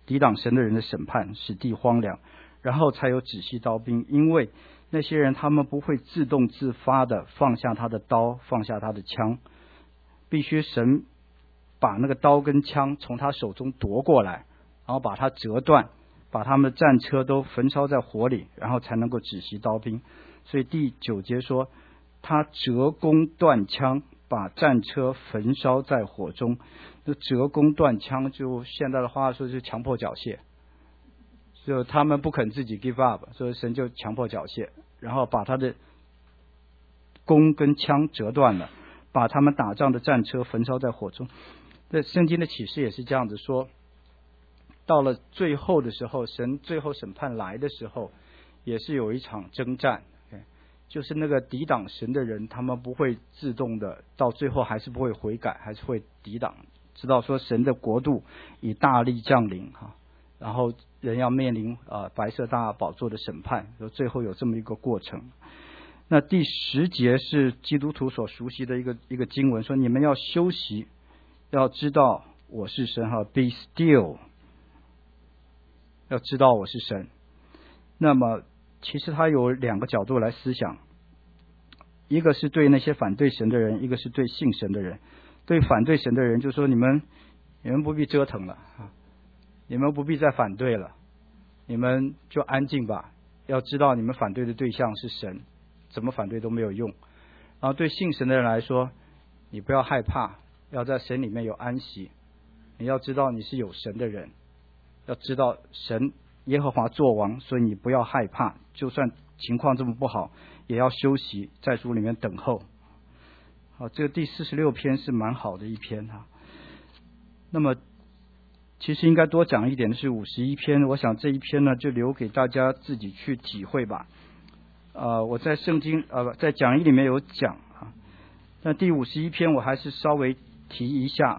Speaker 1: 抵挡神的人的审判，使地荒凉，然后才有止息刀兵。因为那些人他们不会自动自发的放下他的刀，放下他的枪，必须神把那个刀跟枪从他手中夺过来，然后把它折断，把他们的战车都焚烧在火里，然后才能够止息刀兵。所以第九节说，他折弓断枪，把战车焚烧在火中。那折弓断枪，就现在的话说，是强迫缴械，就他们不肯自己 give up， 所以神就强迫缴械，然后把他的弓跟枪折断了，把他们打仗的战车焚烧在火中。这圣经的启示也是这样子说，到了最后的时候，神最后审判来的时候，也是有一场征战，就是那个抵挡神的人，他们不会自动的，到最后还是不会悔改，还是会抵挡，知道说神的国度以大力降临哈，然后人要面临呃白色大宝座的审判，最后有这么一个过程。那第十节是基督徒所熟悉的一个一个经文，说你们要休息，要知道我是神哈 ，Be still， 要知道我是神。那么其实他有两个角度来思想，一个是对那些反对神的人，一个是对信神的人。对反对神的人就说，你们你们不必折腾了，你们不必再反对了，你们就安静吧，要知道你们反对的对象是神，怎么反对都没有用。然后对信神的人来说，你不要害怕，要在神里面有安息，你要知道你是有神的人，要知道神耶和华作王，所以你不要害怕，就算情况这么不好，也要休息，在主里面等候。好，这个第四十六篇是蛮好的一篇哈。那么其实应该多讲一点的是五十一篇，我想这一篇呢就留给大家自己去体会吧。呃，我在圣经呃在讲义里面有讲啊，但第五十一篇我还是稍微提一下。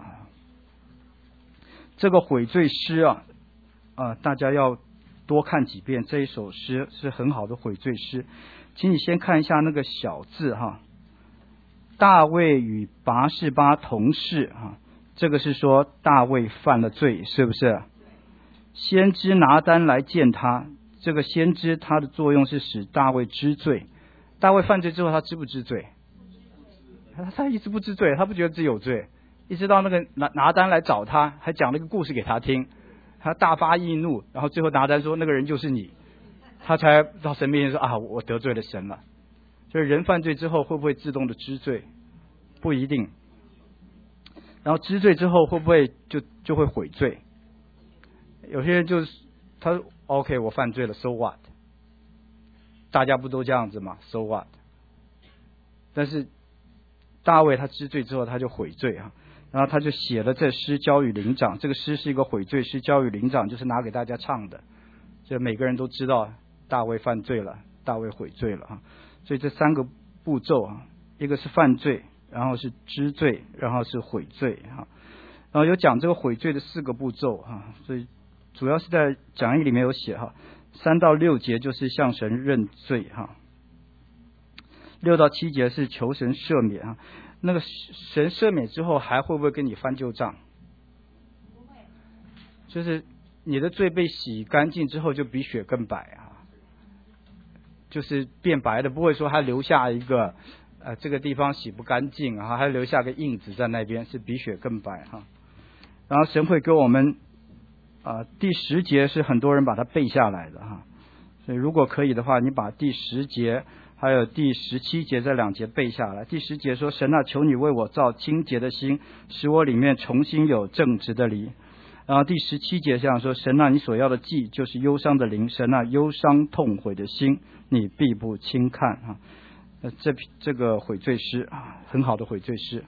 Speaker 1: 这个悔罪诗啊，啊、呃、大家要多看几遍，这一首诗是很好的悔罪诗。请你先看一下那个小字哈。大卫与拔示巴同事啊，这个是说大卫犯了罪，是不是？先知拿单来见他，这个先知他的作用是使大卫知罪。大卫犯罪之后，他知不知罪？他他一直不知罪，他不觉得自己有罪，一直到那个拿拿单来找他，还讲了一个故事给他听，他大发易怒，然后最后拿单说那个人就是你，他才到神面前说啊，我得罪了神了。就是人犯罪之后会不会自动的知罪？不一定。然后知罪之后会不会就就会悔罪？有些人就是他 OK 我犯罪了 so what？ 大家不都这样子吗 so what？ 但是大卫他知罪之后他就悔罪啊，然后他就写了这诗交与灵长。这个诗是一个悔罪诗，交与灵长就是拿给大家唱的，就每个人都知道大卫犯罪了，大卫悔罪了啊。所以这三个步骤啊，一个是犯罪，然后是知罪，然后是悔罪啊。然后有讲这个悔罪的四个步骤啊，所以主要是在讲义里面有写哈，三到六节就是向神认罪哈，六到七节是求神赦免啊。那个神赦免之后还会不会跟你翻旧账？不会，就是你的罪被洗干净之后就比雪更白啊。就是变白的，不会说还留下一个呃这个地方洗不干净啊，还留下个印子在那边，是比雪更白哈。然后神会给我们啊、呃、第十节是很多人把它背下来的哈，所以如果可以的话，你把第十节还有第十七节这两节背下来。第十节说，神啊，求你为我造清洁的心，使我里面重新有正直的灵。然后第十七节这样说，神啊，你所要的祭就是忧伤的灵，神啊，忧伤痛悔的心你必不轻看啊。这这个悔罪诗啊，很好的悔罪诗。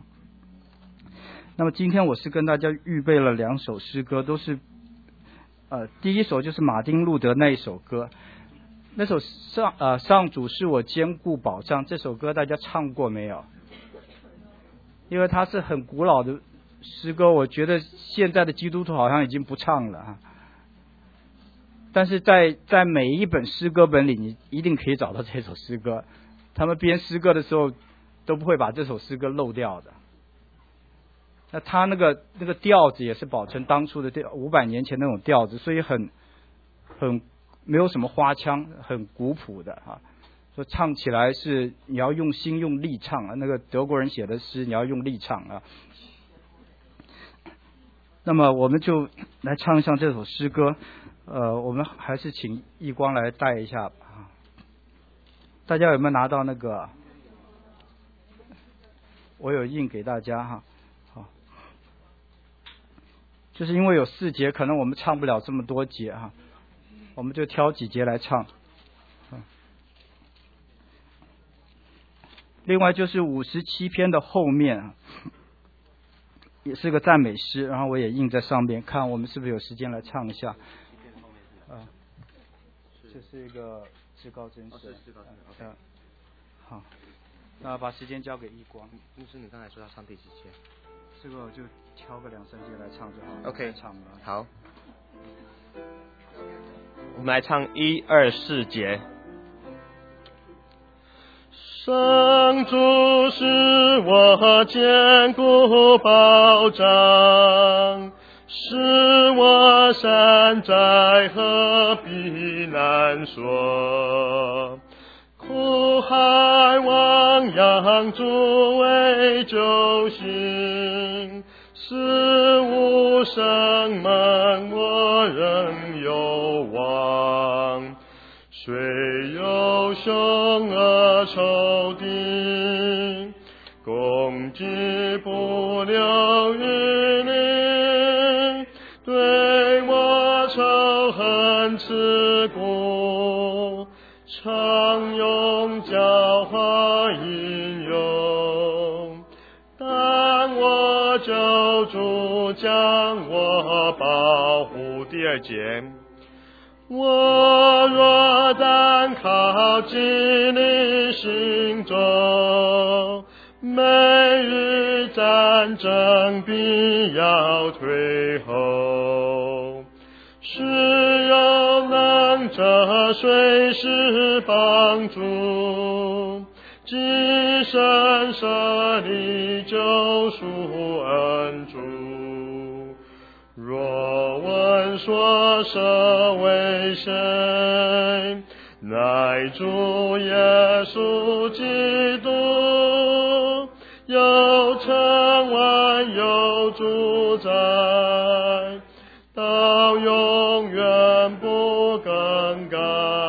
Speaker 1: 那么今天我是跟大家预备了两首诗歌，都是呃第一首就是马丁路德那一首歌，那首上呃上主是我坚固保障，这首歌大家唱过没有？因为它是很古老的诗歌，我觉得现在的基督徒好像已经不唱了啊。但是在在每一本诗歌本里，你一定可以找到这首诗歌。他们编诗歌的时候都不会把这首诗歌漏掉的。 那它那个那个调子也是保存当初的调，五百年前那种调子，所以很很没有什么花腔，很古朴的啊。说唱起来是你要用心用力唱啊，那个德国人写的诗你要用力唱啊。那么我们就来唱一唱这首诗歌，呃，我们还是请义光来带一下啊。大家有没有拿到那个？我有印给大家哈，好，就是因为有四节，可能我们唱不了这么多节哈，我们就挑几节来唱。另外就是五十七篇的后面啊，也是个赞美诗，然后我也印在上面，看我们是不是有时间来唱一下。啊，这是一个至高真神。哦，至高真神。OK。好，那把时间交给义光。
Speaker 2: 牧师，你刚才说要唱第几节？
Speaker 1: 这个我就挑个两三节来唱就好了。
Speaker 2: OK。
Speaker 1: 唱了。
Speaker 2: 好。我们来唱一二四节。上主是我坚固保障，是我山寨和避难所。苦喊望仰主为救星，是无声门我仍有望。虽有凶恶仇敌，攻击不留余力，对我仇恨刺骨，常用狡猾引诱，但我救主将我保护。第二节，我若单靠激励行走，每日战争必要退后。是有能者随时帮助，既深舍利救赎恩主。若问说舍为谁，乃主耶稣基督，有称万有主宰，到永远不更改。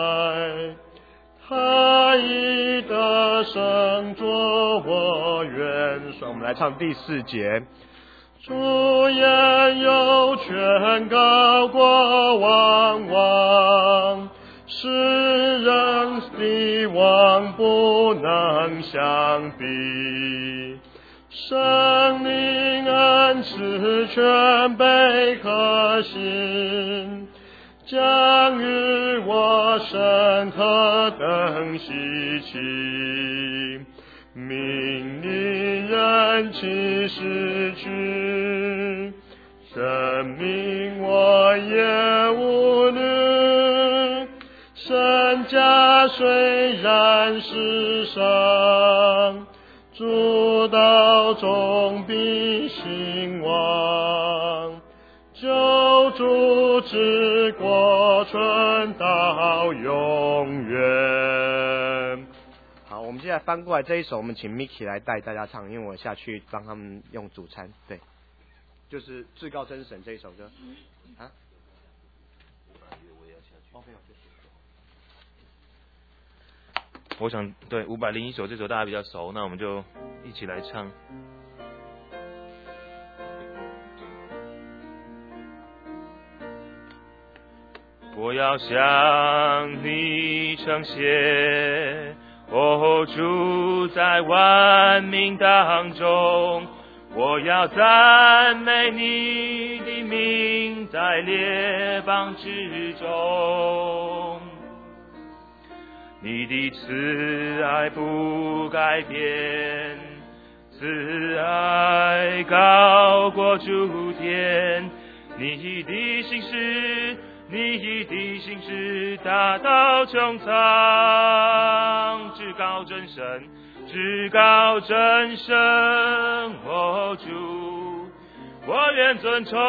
Speaker 2: 他已得胜作我元帅。我们来唱第四节。主言有权高过万王，世人的王不能相比。生命恩赐全备可信，将与我深刻等希奇。命令人气失去，生命我也无虑。身价虽然世上，主道终必兴旺。救主之国存到永远。好，我们现在翻过来这一首，我们请 Miki 来带大家唱，因为我下去帮他们用主餐。对，就是至高真神这一首歌。啊 ？OK，
Speaker 3: 我想对五百零一首这首大家比较熟，那我们就一起来唱。我要向你称谢，哦，主在万民当中，我要赞美你的名，在列邦之中。你的慈爱不改变，慈爱高过诸天，你的心事，你的心事大到穹苍。至高真神，至高真神，哦主， 我愿尊崇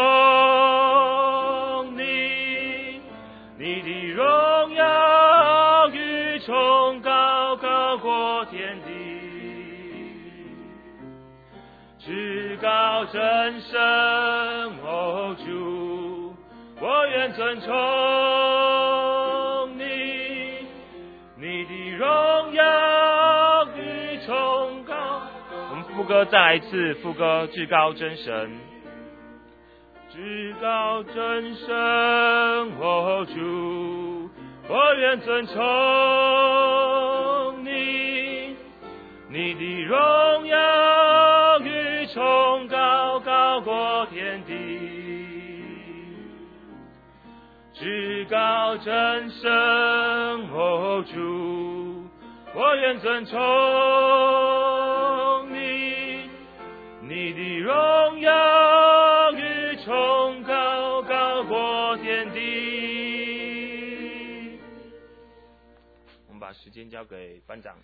Speaker 3: 你，你的荣耀与崇高高过天地，至高真神哦主，我愿尊崇你，你的荣耀与崇高。我们副歌再来一次，副歌至高真神，至高真神哦主，我愿尊崇你，你的荣耀与崇高高过天地，至高真神哦主，我愿尊崇你，你的荣耀与崇高高过天地。我们把时间交给班长。